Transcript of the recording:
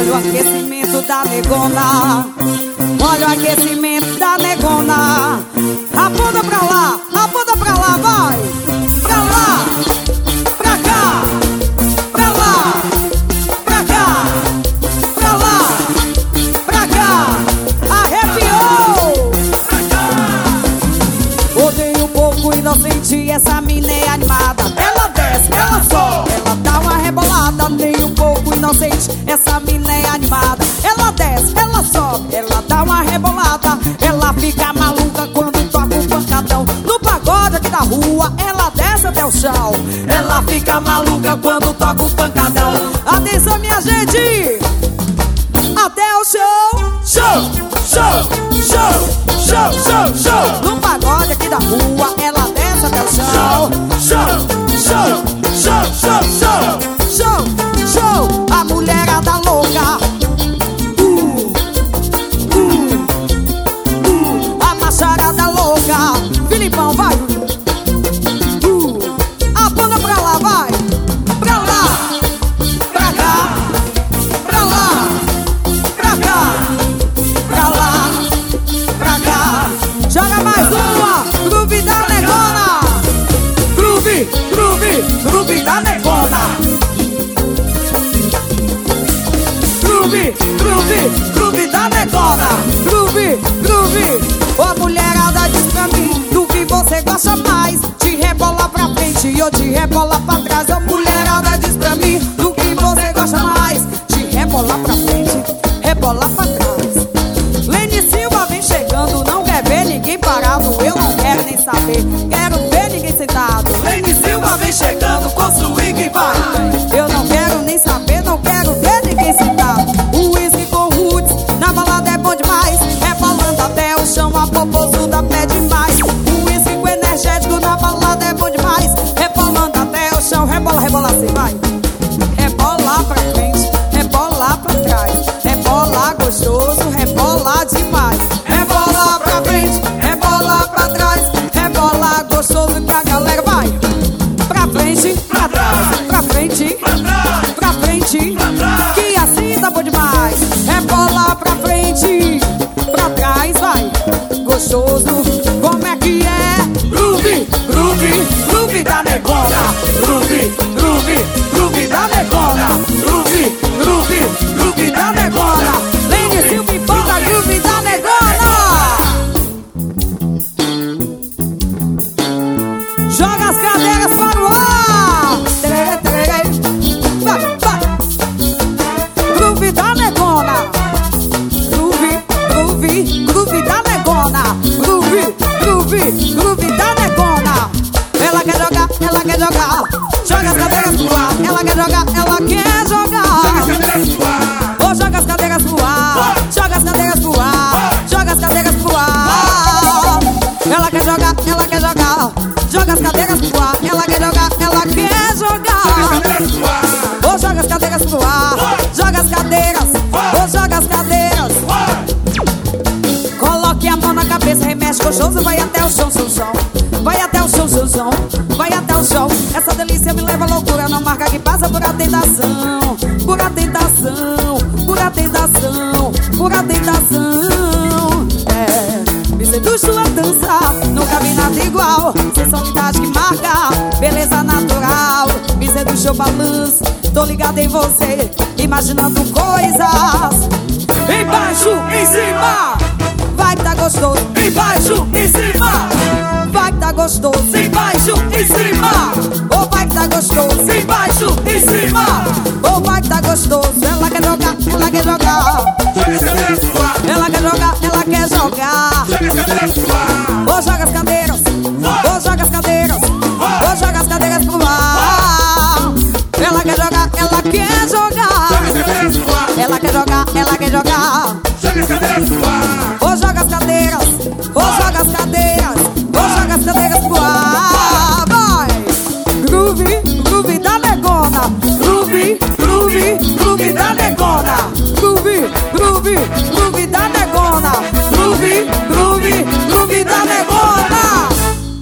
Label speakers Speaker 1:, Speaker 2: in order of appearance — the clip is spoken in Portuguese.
Speaker 1: Olha o aquecimento da negona, olha o aquecimento da negona. Aponta pra lá, vai! Pra lá, pra cá, pra lá, pra cá, pra lá, pra cá. Arrepiou! Odeio um pouco inocente, essa mina é animada. Ela desce, ela sobe, ela dá uma rebolada. Odeio um pouco inocente, essa mina é animada. Ela desce, ela sobe, ela dá uma rebolada. Ela fica maluca quando toca um pancadão. No pagode aqui da rua, ela desce até o chão. Ela fica maluca quando toca um pancadão. Atenção, minha gente! Até o show! Show, show, show, show, show, show! No pagode aqui da rua, ela desce até o chão. Show, show, show, show, show! Show, show! A mulherada louca. A macharada louca. Filipão, vai! A banda pra lá, vai! Pra lá! Pra cá! Pra lá! Pra cá! Pra lá! Pra cá! Joga mais uma! Groove da negona! Groove, groove, groove da negona! Groove, groove, groove da negona! Groove, groove! Ô mulherada, diz pra mim do que você gosta mais, de rebolar pra frente ou de rebolar pra trás. Ô mulherada, diz pra mim do que você gosta mais, de rebolar pra frente, rebolar pra trás. Lene Silva vem chegando, não quer ver ninguém parado. Eu não quero nem saber, quero ver ninguém sentado. Lene Silva vem chegando com swing e vai. Eu não quero nem saber, não quero ver ninguém sentado. O whisky com roots, na balada é bom demais. Rebolando até o chão, a popozuda pede mais. O whisky com energético, na balada é bom demais. Rebolando até o chão, rebola, rebola assim, vai. Rebolar pra frente, rebolar pra trás. Rebolar gostoso, rebolar demais. Rebolar pra frente, rebolar pra trás. Rebolar gostoso que a galera vai. Pra frente, pra trás. Pra frente, pra frente, que assim tá bom demais. Rebolar pra frente, pra trás, vai. Gostoso, como é que é? Groove, groove, groove da negona. Groove, groove, groove da negona. Groove, groove, groove da negona. Lene Silva e banda groove da negona. Joga as cadeiras para o ar. Vai, vai. Groove da negona. Groove, groove, groove da negona. Groove, groove, groove da negona. Ela quer jogar, ela quer jogar. Joga as cadeiras pro ar. Ela quer jogar, ela quer jogar.
Speaker 2: Joga as cadeiras pro ar.
Speaker 1: Oh, joga as cadeiras pro ar. Joga as cadeiras pro ar. Joga as cadeiras pro ar. Ela quer jogar, ela quer jogar. Joga as cadeiras pro ar. Ela quer jogar, ela quer jogar. Oh, joga as cadeiras pro ar. Joga as cadeiras. Oh, joga as cadeiras. Coloque a mão na cabeça, remexe gostoso, vai até o chão, chão, chão. Vai até o chão, chão, chão. Vai até o chão. Essa delícia me leva à loucura, não marca que passa por a tentação. Por a tentação, por a tentação, por a tentação. É, me seduz sua dança, nunca vi nada igual. Sensualidade que marca, beleza natural. Me seduz seu balanço, tô ligado em você, imaginando coisas. Embaixo, em cima, vai que tá gostoso. Embaixo, em cima, vai que tá gostoso. Embaixo, em cima, oh vai que tá gostoso. Embaixo, em cima, oh vai que tá gostoso. Ela quer jogar, ela quer jogar. Ela quer jogar, ela quer jogar. Oh joga as cadeiras, oh joga as cadeiras, oh joga as cadeiras pro ar. Ela quer jogar, ela quer jogar. Ela quer jogar, ela quer jogar.
Speaker 2: Joga as cadeiras pro ar.
Speaker 1: Oh joga as cadeiras, oh joga